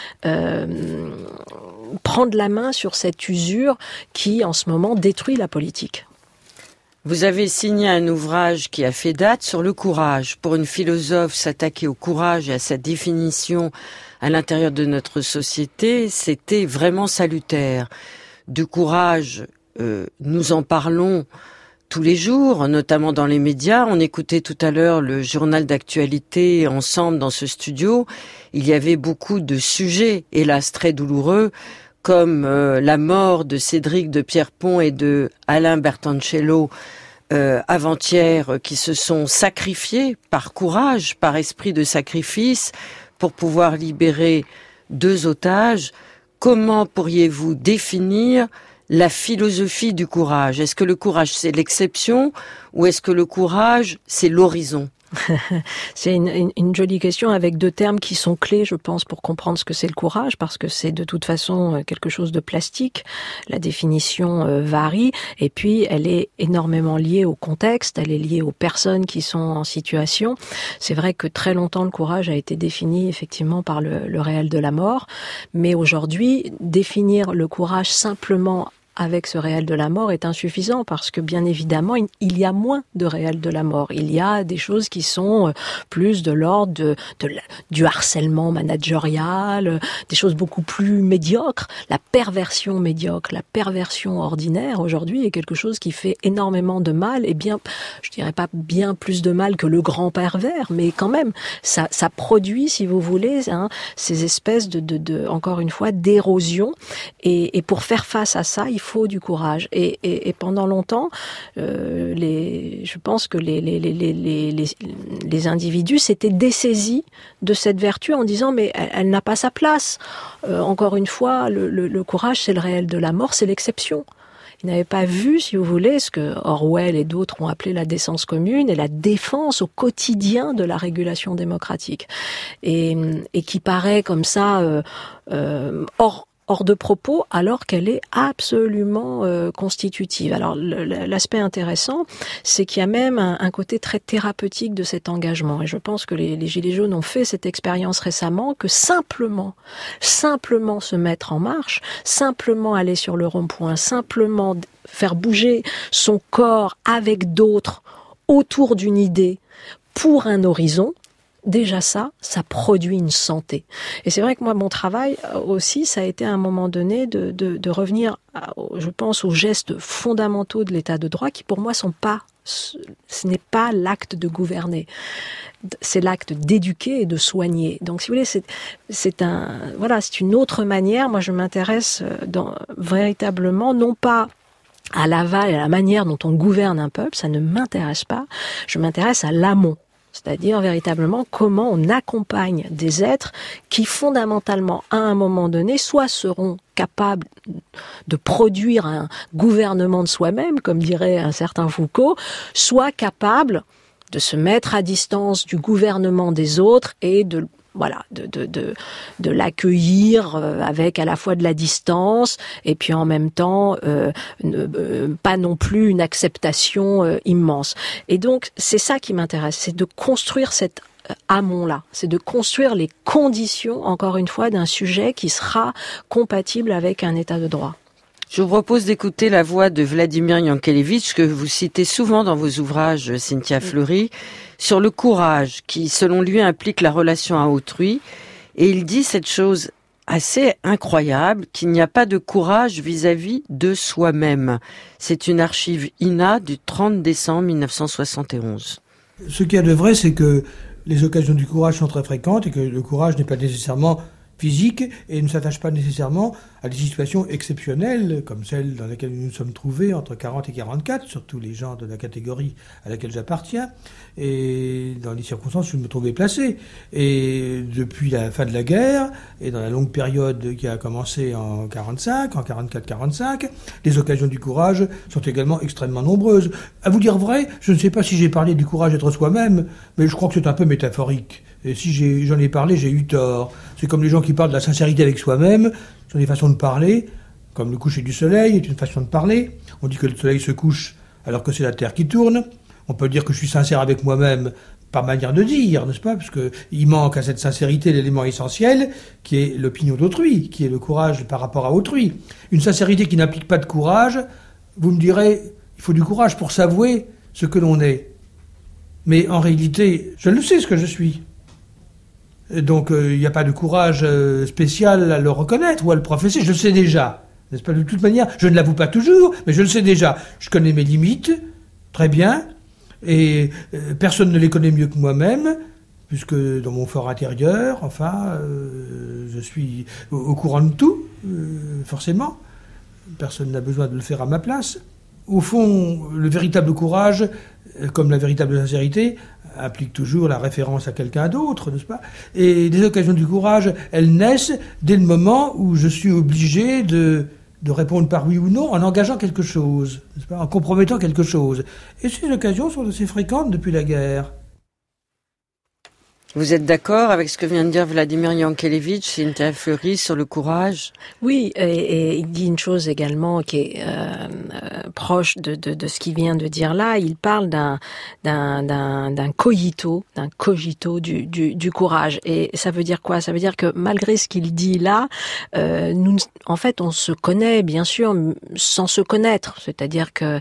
euh, prendre la main sur cette usure qui, en ce moment, détruit la politique. Vous avez signé un ouvrage qui a fait date sur le courage. Pour une philosophe, s'attaquer au courage et à sa définition à l'intérieur de notre société, c'était vraiment salutaire. Du courage euh, nous en parlons tous les jours, notamment dans les médias. On écoutait tout à l'heure le journal d'actualité ensemble dans ce studio. Il y avait beaucoup de sujets, hélas très douloureux, comme euh, la mort de Cédric de Pierrepont et de Alain Bertoncello euh, avant-hier, qui se sont sacrifiés par courage, par esprit de sacrifice, pour pouvoir libérer deux otages. Comment pourriez-vous définir la philosophie du courage? Est-ce que le courage, c'est l'exception ou est-ce que le courage, c'est l'horizon? C'est une, une, une jolie question avec deux termes qui sont clés, je pense, pour comprendre ce que c'est le courage, parce que c'est de toute façon quelque chose de plastique. La définition euh, varie, et puis elle est énormément liée au contexte, elle est liée aux personnes qui sont en situation. C'est vrai que très longtemps, le courage a été défini effectivement par le, le réel de la mort, mais aujourd'hui, définir le courage simplement avec ce réel de la mort est insuffisant, parce que bien évidemment il y a moins de réel de la mort. Il y a des choses qui sont plus de l'ordre de, de, du harcèlement managérial, des choses beaucoup plus médiocres. La perversion médiocre, la perversion ordinaire aujourd'hui est quelque chose qui fait énormément de mal, et bien, je dirais pas bien plus de mal que le grand pervers, mais quand même ça, ça produit, si vous voulez, hein, ces espèces de, de, de, encore une fois, d'érosion. Et, et pour faire face à ça, il faut du courage. Et, et, et pendant longtemps, euh, les, je pense que les, les, les, les, les, les individus s'étaient dessaisis de cette vertu en disant mais elle, elle n'a pas sa place. Euh, encore une fois, le, le, le courage, c'est le réel de la mort, c'est l'exception. Ils n'avaient pas vu, si vous voulez, ce que Orwell et d'autres ont appelé la décence commune et la défense au quotidien de la régulation démocratique. Et, et qui paraît comme ça euh, euh, hors hors de propos, alors qu'elle est absolument euh, constitutive. Alors le, l'aspect intéressant, c'est qu'il y a même un, un côté très thérapeutique de cet engagement. Et je pense que les, les Gilets jaunes ont fait cette expérience récemment, que simplement, simplement se mettre en marche, simplement aller sur le rond-point, simplement faire bouger son corps avec d'autres autour d'une idée pour un horizon, déjà ça, ça produit une santé. Et c'est vrai que moi, mon travail aussi, ça a été à un moment donné de, de, de revenir, à, je pense, aux gestes fondamentaux de l'état de droit qui, pour moi, sont pas, ce n'est pas l'acte de gouverner. C'est l'acte d'éduquer et de soigner. Donc, si vous voulez, c'est, c'est un, voilà, c'est une autre manière. Moi, je m'intéresse dans, véritablement, non pas à l'aval et à la manière dont on gouverne un peuple, ça ne m'intéresse pas. Je m'intéresse à l'amont. C'est-à-dire véritablement comment on accompagne des êtres qui fondamentalement, à un moment donné, soit seront capables de produire un gouvernement de soi-même, comme dirait un certain Foucault, soit capables de se mettre à distance du gouvernement des autres et de voilà, de, de, de, de l'accueillir avec à la fois de la distance et puis en même temps euh, ne, euh, pas non plus une acceptation euh, immense. Et donc c'est ça qui m'intéresse, c'est de construire cette amont-là, c'est de construire les conditions, encore une fois, d'un sujet qui sera compatible avec un état de droit. Je vous propose d'écouter la voix de Vladimir Yankelevitch, que vous citez souvent dans vos ouvrages, Cynthia Fleury, sur le courage, qui, selon lui, implique la relation à autrui. Et il dit cette chose assez incroyable, qu'il n'y a pas de courage vis-à-vis de soi-même. C'est une archive I N A du trente décembre mille neuf cent soixante et onze. Ce qu'il y a de vrai, c'est que les occasions du courage sont très fréquentes et que le courage n'est pas nécessairement physique et ne s'attache pas nécessairement à des situations exceptionnelles comme celle dans laquelle nous nous sommes trouvés entre quarante et quarante-quatre, surtout les gens de la catégorie à laquelle j'appartiens, et dans les circonstances où je me trouvais placé. Et depuis la fin de la guerre, et dans la longue période qui a commencé en quarante-cinq, en quarante-quatre quarante-cinq, les occasions du courage sont également extrêmement nombreuses. À vous dire vrai, je ne sais pas si j'ai parlé du courage d'être soi-même, mais je crois que c'est un peu métaphorique. Et si j'ai, j'en ai parlé, j'ai eu tort. C'est comme les gens qui parlent de la sincérité avec soi-même, ce sont des façons de parler, comme le coucher du soleil est une façon de parler. On dit que le soleil se couche alors que c'est la terre qui tourne. On peut dire que je suis sincère avec moi-même par manière de dire, n'est-ce pas? Parce que il manque à cette sincérité l'élément essentiel, qui est l'opinion d'autrui, qui est le courage par rapport à autrui. Une sincérité qui n'implique pas de courage, vous me direz, il faut du courage pour s'avouer ce que l'on est. Mais en réalité, je le sais ce que je suis. Donc il euh, n'y a pas de courage euh, spécial à le reconnaître ou à le professer, je le sais déjà. N'est-ce pas? De toute manière, je ne l'avoue pas toujours, mais je le sais déjà. Je connais mes limites, très bien, et euh, personne ne les connaît mieux que moi-même, puisque dans mon fort intérieur, enfin, euh, je suis au, au courant de tout, euh, forcément. Personne n'a besoin de le faire à ma place. Au fond, le véritable courage, euh, comme la véritable sincérité, implique toujours la référence à quelqu'un d'autre, n'est-ce pas? Et les occasions du courage, elles naissent dès le moment où je suis obligé de, de répondre par oui ou non en engageant quelque chose, n'est-ce pas? En compromettant quelque chose. Et ces occasions sont assez fréquentes depuis la guerre. Vous êtes d'accord avec ce que vient de dire Vladimir Yankelevitch, Cynthia Fleury, sur le courage? Oui, et, et il dit une chose également qui est euh, euh, proche de, de, de ce qu'il vient de dire là. Il parle d'un, d'un, d'un, d'un cogito, d'un cogito du, du, du courage. Et ça veut dire quoi? Ça veut dire que malgré ce qu'il dit là, euh, nous, en fait, on se connaît, bien sûr, sans se connaître. C'est-à-dire que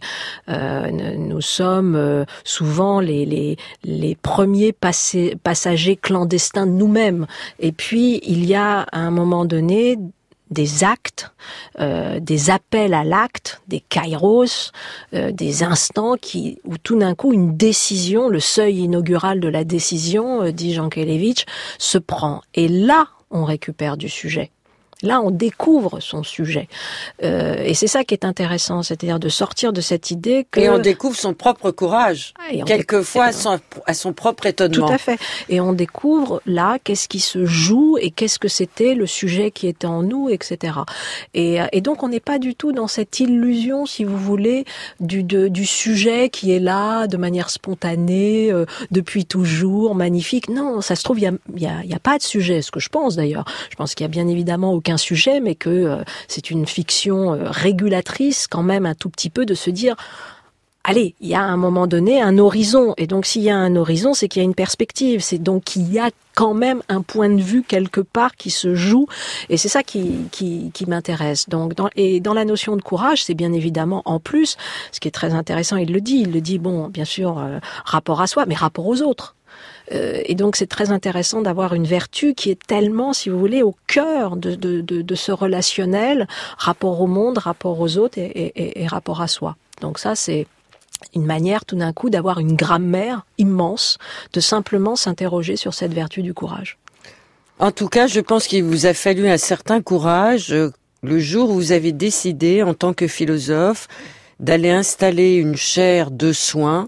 euh, nous sommes euh, souvent les, les, les premiers passés, passagers clandestins de nous-mêmes. Et puis, il y a à un moment donné des actes, euh, des appels à l'acte, des kairos, euh, des instants qui, où tout d'un coup une décision, le seuil inaugural de la décision, euh, dit Yankelevitch, se prend. Et là, on récupère du sujet. Là, on découvre son sujet. Euh, et c'est ça qui est intéressant, c'est-à-dire de sortir de cette idée que... Et on découvre son propre courage, quelquefois à son, à son propre étonnement. Tout à fait. Et on découvre, là, qu'est-ce qui se joue et qu'est-ce que c'était le sujet qui était en nous, et cetera. Et, et donc, on n'est pas du tout dans cette illusion, si vous voulez, du, de, du sujet qui est là, de manière spontanée, euh, depuis toujours, magnifique. Non, ça se trouve, il n'y a, y a, y a pas de sujet, ce que je pense d'ailleurs. Je pense qu'il y a bien évidemment aucun sujet, mais que euh, c'est une fiction euh, régulatrice quand même un tout petit peu de se dire allez, il y a à un moment donné un horizon, et donc s'il y a un horizon, c'est qu'il y a une perspective, c'est donc qu'il y a quand même un point de vue quelque part qui se joue, et c'est ça qui, qui, qui m'intéresse. Donc, dans, et dans la notion de courage, c'est bien évidemment en plus, ce qui est très intéressant, il le dit, il le dit, bon, bien sûr, euh, rapport à soi, mais rapport aux autres. Euh, et donc c'est très intéressant d'avoir une vertu qui est tellement, si vous voulez, au cœur de, de, de, de ce relationnel, rapport au monde, rapport aux autres et, et, et rapport à soi. Donc ça, c'est une manière tout d'un coup d'avoir une grammaire immense, de simplement s'interroger sur cette vertu du courage. En tout cas, je pense qu'il vous a fallu un certain courage le jour où vous avez décidé, en tant que philosophe, d'aller installer une chaire de soins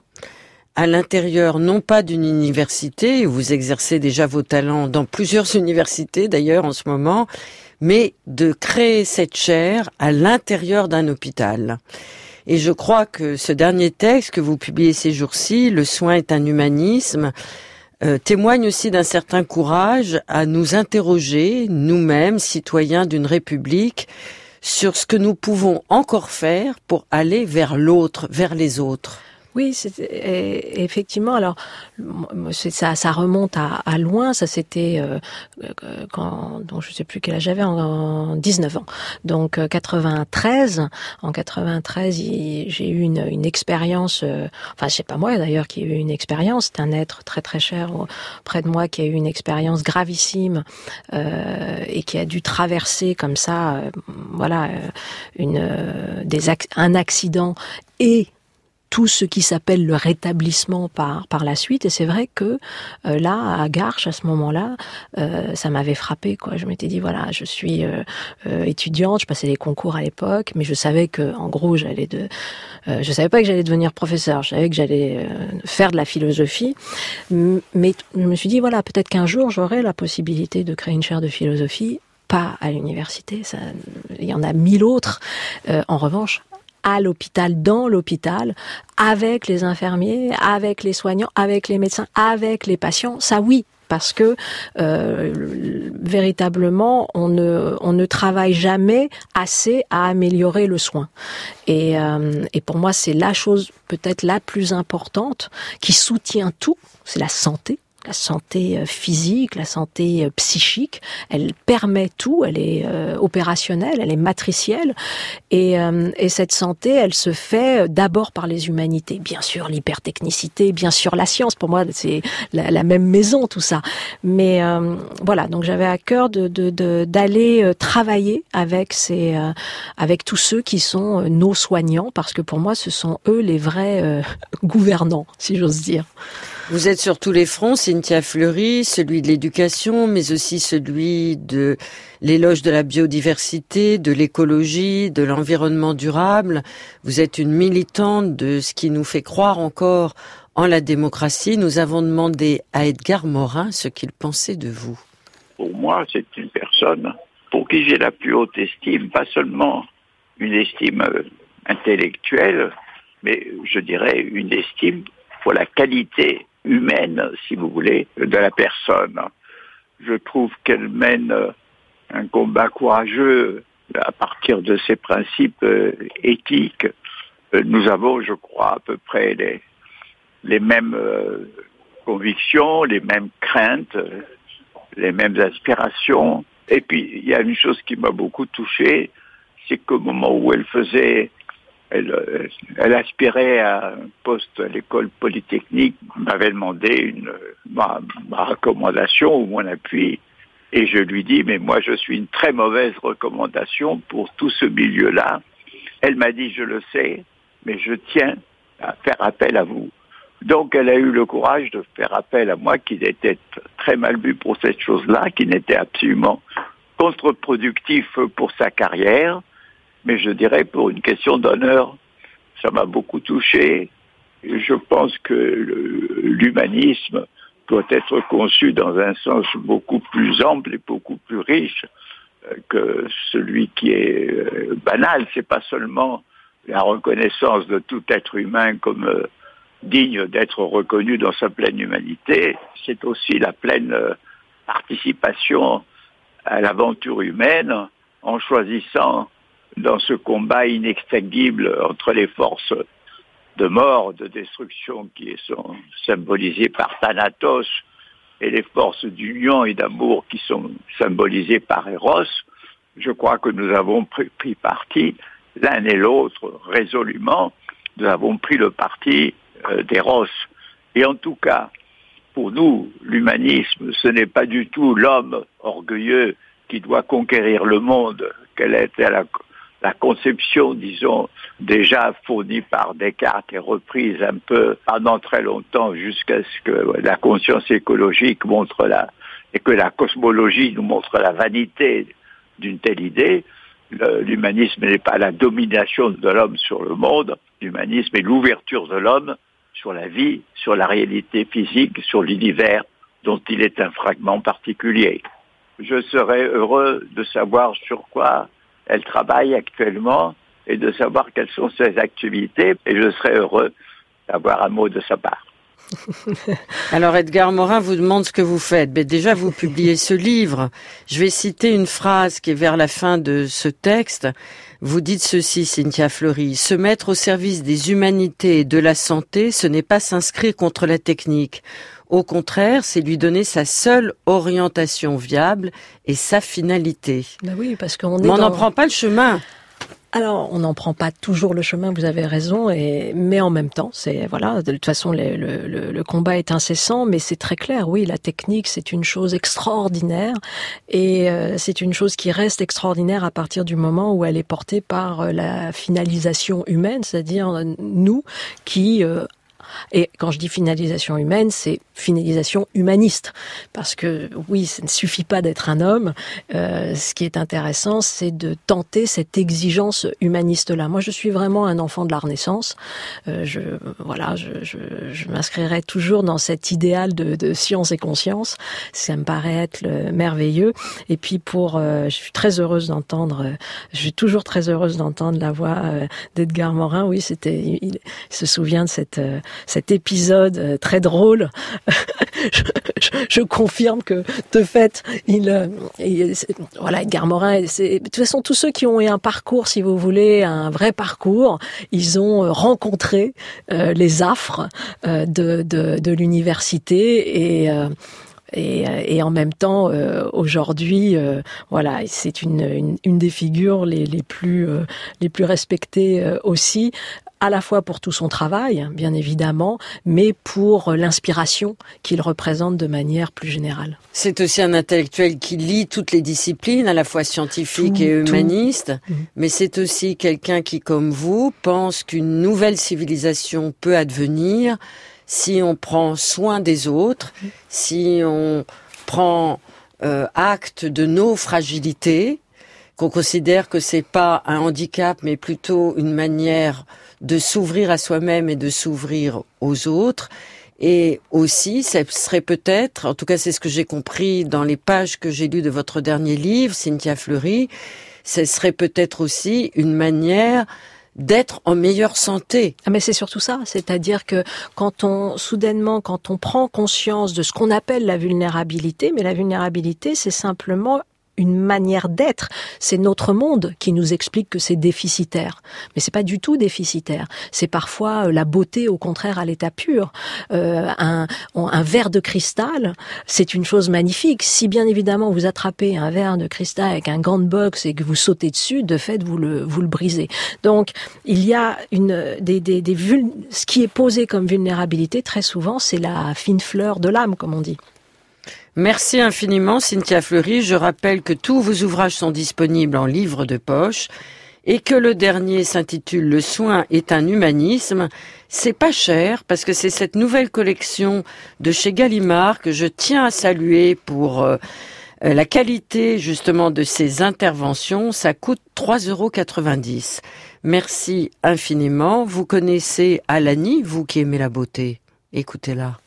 à l'intérieur, non pas d'une université, où vous exercez déjà vos talents dans plusieurs universités d'ailleurs en ce moment, mais de créer cette chaire à l'intérieur d'un hôpital. Et je crois que ce dernier texte que vous publiez ces jours-ci, Le soin est un humanisme, euh, témoigne aussi d'un certain courage à nous interroger, nous-mêmes, citoyens d'une république, sur ce que nous pouvons encore faire pour aller vers l'autre, vers les autres. Oui, c'est, effectivement. Alors, c'est, ça, ça remonte à, à loin. Ça, c'était euh, quand, donc je sais plus quel âge j'avais, en, en dix-neuf ans. Donc quatre-vingt-treize. En quatre-vingt-treize, j'ai eu une, une expérience. Euh, enfin, c'est pas moi d'ailleurs qui ai eu une expérience. C'est un être très très cher près de moi qui a eu une expérience gravissime euh, et qui a dû traverser comme ça, euh, voilà, une euh, des un accident et tout ce qui s'appelle le rétablissement par par la suite. Et c'est vrai que euh, là, à Garches, à ce moment-là, euh, ça m'avait frappé, quoi. Je m'étais dit, voilà, je suis euh, euh, étudiante, je passais les concours à l'époque, mais je savais que, en gros, j'allais de, euh, je savais pas que j'allais devenir professeur, je savais que j'allais euh, faire de la philosophie, mais je me suis dit, voilà, peut-être qu'un jour, j'aurai la possibilité de créer une chaire de philosophie, pas à l'université, ça, il y en a mille autres. Euh, en revanche, à l'hôpital, dans l'hôpital, avec les infirmiers, avec les soignants, avec les médecins, avec les patients, ça oui, parce que euh, véritablement, on ne, on ne travaille jamais assez à améliorer le soin. Et, euh, et pour moi, c'est la chose peut-être la plus importante qui soutient tout, c'est la santé. la santé physique, la santé psychique. Elle permet tout, elle est euh, opérationnelle, elle est matricielle. Et, euh, et cette santé, elle se fait d'abord par les humanités. Bien sûr, l'hypertechnicité, bien sûr, la science. Pour moi, c'est la, la même maison, tout ça. Mais euh, voilà, donc j'avais à cœur de, de, de, d'aller travailler avec ces, euh, avec tous ceux qui sont nos soignants, parce que pour moi, ce sont eux les vrais euh, gouvernants, si j'ose dire. Vous êtes sur tous les fronts, Cynthia Fleury, celui de l'éducation, mais aussi celui de l'éloge de la biodiversité, de l'écologie, de l'environnement durable. Vous êtes une militante de ce qui nous fait croire encore en la démocratie. Nous avons demandé à Edgar Morin ce qu'il pensait de vous. Pour moi, c'est une personne pour qui j'ai la plus haute estime, pas seulement une estime intellectuelle, mais je dirais une estime pour la qualité humaine, si vous voulez, de la personne. Je trouve qu'elle mène un combat courageux à partir de ses principes éthiques. Nous avons, je crois, à peu près les, les mêmes convictions, les mêmes craintes, les mêmes aspirations. Et puis, il y a une chose qui m'a beaucoup touché, c'est qu'au moment où elle faisait, elle, elle aspirait à un poste à l'école polytechnique, m'avait demandé une, ma, ma recommandation ou mon appui. Et je lui dis, mais moi je suis une très mauvaise recommandation pour tout ce milieu-là. Elle m'a dit, je le sais, mais je tiens à faire appel à vous. Donc elle a eu le courage de faire appel à moi, qui était très mal vu pour cette chose-là, qui n'était absolument contre-productif pour sa carrière, mais je dirais pour une question d'honneur, ça m'a beaucoup touché. Je pense que le, l'humanisme doit être conçu dans un sens beaucoup plus ample et beaucoup plus riche que celui qui est banal. C'est pas seulement la reconnaissance de tout être humain comme digne d'être reconnu dans sa pleine humanité, c'est aussi la pleine participation à l'aventure humaine en choisissant dans ce combat inextinguible entre les forces de mort, de destruction qui sont symbolisées par Thanatos et les forces d'union et d'amour qui sont symbolisées par Eros, je crois que nous avons pris, pris parti l'un et l'autre résolument. Nous avons pris le parti euh, d'Eros. Et en tout cas, pour nous, l'humanisme, ce n'est pas du tout l'homme orgueilleux qui doit conquérir le monde, quelle était la, la conception, disons, déjà fournie par Descartes et reprise un peu pendant très longtemps jusqu'à ce que la conscience écologique montre la, et que la cosmologie nous montre la vanité d'une telle idée. Le, l'humanisme n'est pas la domination de l'homme sur le monde, l'humanisme est l'ouverture de l'homme sur la vie, sur la réalité physique, sur l'univers dont il est un fragment particulier. Je serais heureux de savoir sur quoi elle travaille actuellement et de savoir quelles sont ses activités, et je serais heureux d'avoir un mot de sa part. Alors Edgar Morin vous demande ce que vous faites. Mais déjà, vous publiez ce livre. Je vais citer une phrase qui est vers la fin de ce texte. Vous dites ceci, Cynthia Fleury: se mettre au service des humanités et de la santé, ce n'est pas s'inscrire contre la technique. Au contraire, c'est lui donner sa seule orientation viable et sa finalité. Ben oui, parce qu'on est Mais on n'en dans... prend pas le chemin. Alors, on n'en prend pas toujours le chemin, vous avez raison, et mais en même temps, c'est voilà, de toute façon, le, le, le combat est incessant, mais c'est très clair, oui, la technique, c'est une chose extraordinaire, et euh, c'est une chose qui reste extraordinaire à partir du moment où elle est portée par euh, la finalisation humaine, c'est-à-dire euh, nous qui... Euh, Et quand je dis finalisation humaine, c'est finalisation humaniste. Parce que oui, ça ne suffit pas d'être un homme. Euh, ce qui est intéressant, c'est de tenter cette exigence humaniste-là. Moi, je suis vraiment un enfant de la Renaissance. Euh, je, voilà, je, je, je m'inscrirai toujours dans cet idéal de, de science et conscience. Ça me paraît être le merveilleux. Et puis pour, euh, je suis très heureuse d'entendre, euh, je suis toujours très heureuse d'entendre la voix euh, d'Edgar Morin. Oui, c'était, il, il se souvient de cette... Euh, cet épisode très drôle, je, je, je confirme que de fait, il, il voilà, Edgar Morin, c'est, de toute façon, tous ceux qui ont eu un parcours, si vous voulez, un vrai parcours, ils ont rencontré euh, les affres euh, de, de, de l'université et euh, Et, et en même temps, euh, aujourd'hui, euh, voilà, c'est une, une, une des figures les, les plus euh, les plus respectées euh, aussi, à la fois pour tout son travail, bien évidemment, mais pour l'inspiration qu'il représente de manière plus générale. C'est aussi un intellectuel qui lit toutes les disciplines, à la fois scientifiques et humanistes, tout. Mais c'est aussi quelqu'un qui, comme vous, pense qu'une nouvelle civilisation peut advenir si on prend soin des autres, si on prend euh, acte de nos fragilités, qu'on considère que c'est pas un handicap, mais plutôt une manière de s'ouvrir à soi-même et de s'ouvrir aux autres. Et aussi, ce serait peut-être, en tout cas c'est ce que j'ai compris dans les pages que j'ai lues de votre dernier livre, Cynthia Fleury, ce serait peut-être aussi une manière d'être en meilleure santé. Ah mais c'est surtout ça, c'est-à-dire que quand on, soudainement, quand on prend conscience de ce qu'on appelle la vulnérabilité, mais la vulnérabilité, c'est simplement une manière d'être. C'est notre monde qui nous explique que c'est déficitaire. Mais c'est pas du tout déficitaire. C'est parfois la beauté, au contraire, à l'état pur. Euh, un, un verre de cristal, c'est une chose magnifique. Si bien évidemment vous attrapez un verre de cristal avec un gant de boxe et que vous sautez dessus, de fait vous le vous le brisez. Donc il y a une des des, des vul... ce qui est posé comme vulnérabilité très souvent, c'est la fine fleur de l'âme, comme on dit. Merci infiniment, Cynthia Fleury. Je rappelle que tous vos ouvrages sont disponibles en livre de poche et que le dernier s'intitule « Le soin est un humanisme ». C'est pas cher parce que c'est cette nouvelle collection de chez Gallimard que je tiens à saluer pour euh, la qualité justement de ses interventions. Ça coûte trois euros quatre-vingt-dix. Merci infiniment. Vous connaissez Alani, vous qui aimez la beauté. Écoutez-la.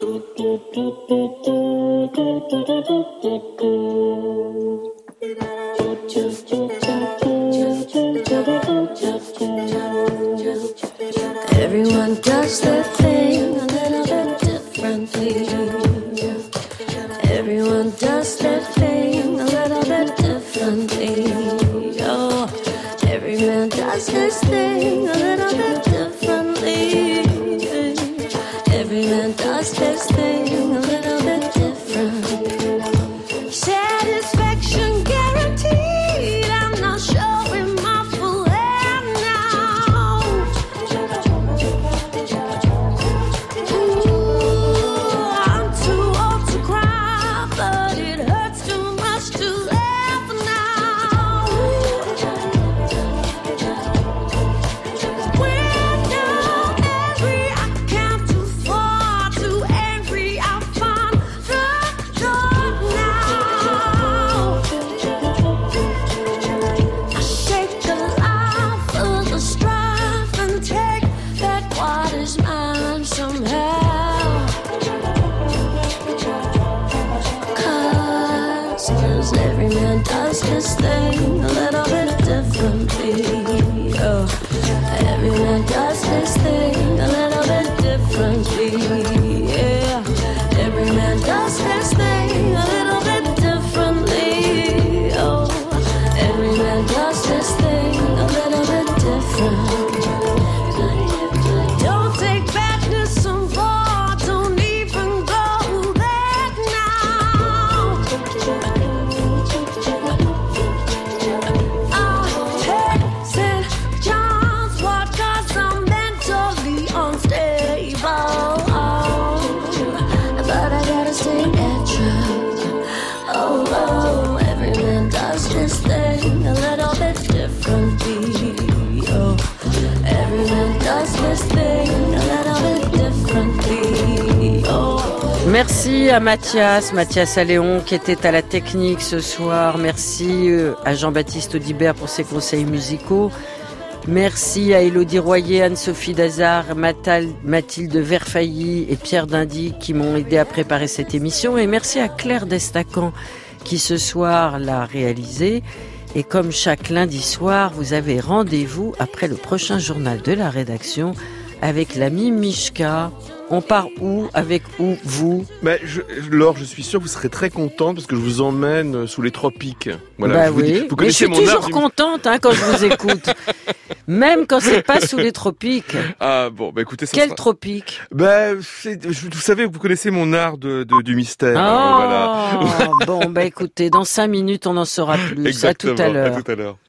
Everyone does their thing a little bit differently. Everyone does their thing a little bit differently. Oh, every man does his thing a little bit differently. Every man does his thing a little bit different. Satisfaction guaranteed. I'm not showing my full hand now. Ooh, I'm too old to cry, but it hurts too much to laugh now. We're now angry, I count too far, too angry, I find the door now. I shake the life full of strife and take back what is mine somehow. Cause, cause every man does his thing a little bit differently. Oh, every man does his thing a little bit differently. Yeah, every man does his thing a little bit differently. Oh, every man does his thing a little bit different. Don't take badness so far, don't even go there now. I take Saint John's wort 'cause I'm mentally unstable. But I gotta stay natural. Oh, oh, every man does his thing a little bit differently. Oh, every man does his thing a little bit differently. Oh. Merci à Mathias, Mathias Alléon qui était à la technique ce soir. Merci à Jean-Baptiste Audibert pour ses conseils musicaux. Merci à Élodie Royer, Anne-Sophie Dazard, Mathilde Verfailly et Pierre Dindy qui m'ont aidé à préparer cette émission. Et merci à Claire Destacan qui ce soir l'a réalisée. Et comme chaque lundi soir, vous avez rendez-vous après le prochain journal de la rédaction avec l'ami Mishka. On part où? Avec où? Vous? Bah, je, Laure, je suis sûr que vous serez très contente parce que je vous emmène sous les tropiques. Voilà, bah je vous oui, dis, vous mais je suis mon toujours art, contente hein, quand je vous écoute. Même quand c'est pas sous les tropiques. Ah bon, bah écoutez, ça Quel sera... tropique? Bah, vous savez, vous connaissez mon art de, de du mystère. Oh, euh, voilà. Bon, bah écoutez, dans cinq minutes, on en saura plus. Exactement, à tout à l'heure. À tout à l'heure.